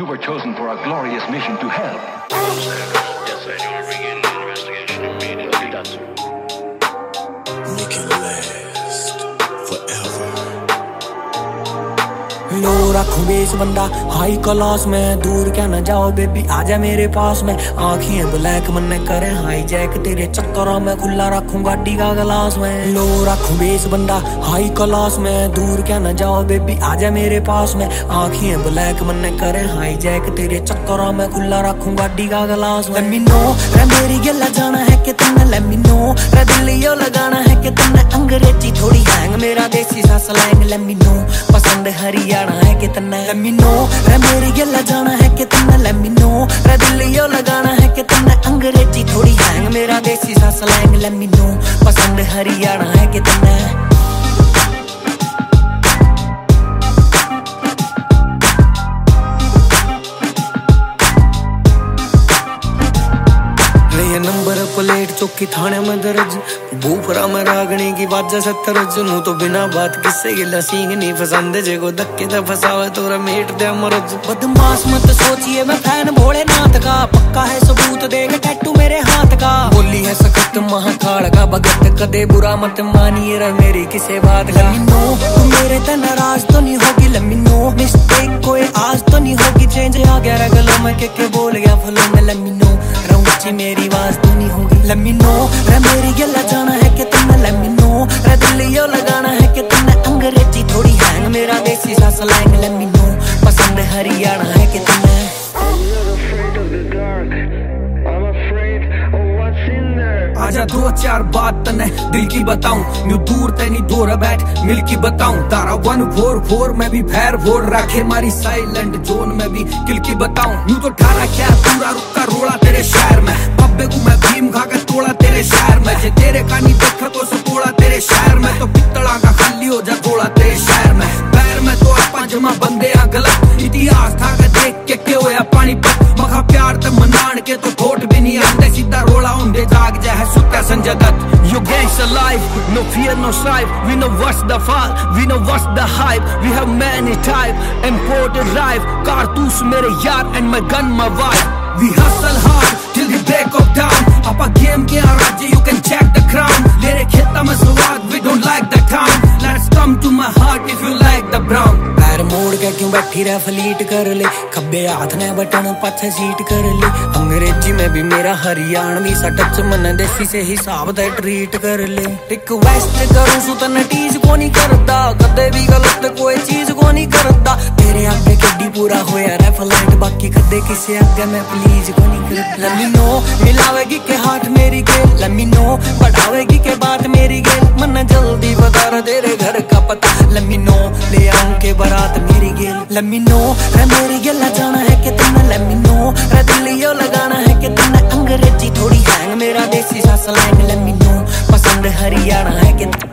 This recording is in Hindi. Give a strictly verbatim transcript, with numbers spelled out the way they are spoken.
You were chosen for a glorious mission to help. Yes, sir. You will begin the investigation immediately. Done, sir. Make it last forever. लो रखूं बेस बंदा हाई क्लास में, दूर क्या न जाओ बेबी आजा मेरे पास में। आँखें ब्लैक मन करे हाई जैक, तेरे चक्करों में खुला रखूं गाड़ी का गिलास में। लो रखूं बेस बंदा हाई क्लास में, दूर क्या न जाओ बेबी आजा मेरे पास में। आँखें ब्लैक मन करे हाई जैक, तेरे चक्करों में खुला रखूं गाड़ी का गिलास में। Let me know रे मेरी गला जाना है कि तुमने, let me know रे दिल यो लगाना है कि तुमने। अंग्रेजी थोड़ी हैंग मेरा देसी सा स्लैंग, let me know पसंद हरियाणा है कि तन्ने। Let me know रे मेरी गला जाना है कि तुमने, let me know रे दिल यो लगाना है कि तुमने। अंग्रेजी थोड़ी हैंग मेरा देसी सा स्लैंग, let me know पसंद हरियाणा है कि तन्ने। नंबर प्लेट चौकी थाने में दर्ज, बूफरा में रागनी की बाजा सत्तरज। नू तो बिना बात किससे गिला सींग नहीं पसंद, जेको धक्के दा फसावे तोरा मेट दे मरज। बदमाश मत सोचिए मैं फैन भोलेनाथ का, पक्का है सबूत देगा टैटू मेरे हाथ का। बोली है सख्त महाकाल का भगत, कदे बुरा मत मानिए रे मेरी किसे बात का। नो तू मेरे ते नाराज तो नहीं होगी, let me know मिस्टेक कोई आज तो नहीं होगी। चेंज आ गया रे गलों में के के बोल गया फलों में, let me know रऊंची मेरी आवाज तो नहीं होगी। Let me know रे मेरी गला जाना है कि तुमने, let me know रे दिल यो लगाना है कि तुमने। अंग्रेजी थोड़ी हैंग मेरा देसी सा स्लैंग, let me know पसंद हरियाणा है कि तुमने। आजा दो चार बात तने दिल की बताऊं, न्यू दूर तेनी दूर बैठ मिल की बताऊं। तारा वन फोर फोर में भी फैर फोर रखे मारी साइलेंट जोन में भी किल की बताऊं। न्यू तो ठारा क्या पूरा रुका रोड़ा तेरे शहर में, पब्बे को मैं भीम खा के तोड़ा तेरे शहर में। जे तेरे का नहीं देखा तो सतोड़ा तेरे शहर में, तो पित्तड़ा का खाली हो जा थोड़ा तेरे शहर में। पैर में तो अपा जमा बंदे आ गलत, इतिहास था का देख के के होया पानी पत। मखा प्यार ते मनान के तो थोट भी नहीं आंदे, सीधा रोला होंदे जाग जा है सुत्या Sanjay Dutt. You gangsta life, no fear, no strife. We know what's the fall, we know what's the hype. We have many type, imported life. Cartouche mere yaar and my gun my wife. We hustle hard till the break of dawn. Appa game ke raja, you can check the crown. Lere kheta mein swag, we don't like the town. Let's come to my heart if you like the brown. पैर मोड़ के क्यों बैठी रह फलीट कर ले, खब्बे हाथ ने बटन पाछे सीट कर ले। अंग्रेजी में भी मेरा हरियाणवी सा टच, मन देसी से हिसाब दे ट्रीट कर ले। रिक्वेस्ट करूं सु तने टीज को नहीं करदा, कदे भी गलत कोई चीज को नहीं करदा। तेरे आगे कड्डी पूरा होया रे फ्लाइट, बाकी कदे किसे आगे मैं प्लीज को नहीं करदा। Let me know मिलावेगी के हाथ मेरी गेल, let me know बढ़ावेगी के बात मेरी गेल। मन जल्दी बता रहा तेरे घर का पता, let me know ले आऊं के बारात मेरी गेल। Let me know रे मेरी गला जाना है कि तुमने, let me know रे दिल यो लगाना है कि तुमने। अंग्रेजी थोड़ी हैंग मेरा देसी सा स्लैंग, let me know पसंद हरियाणा है कि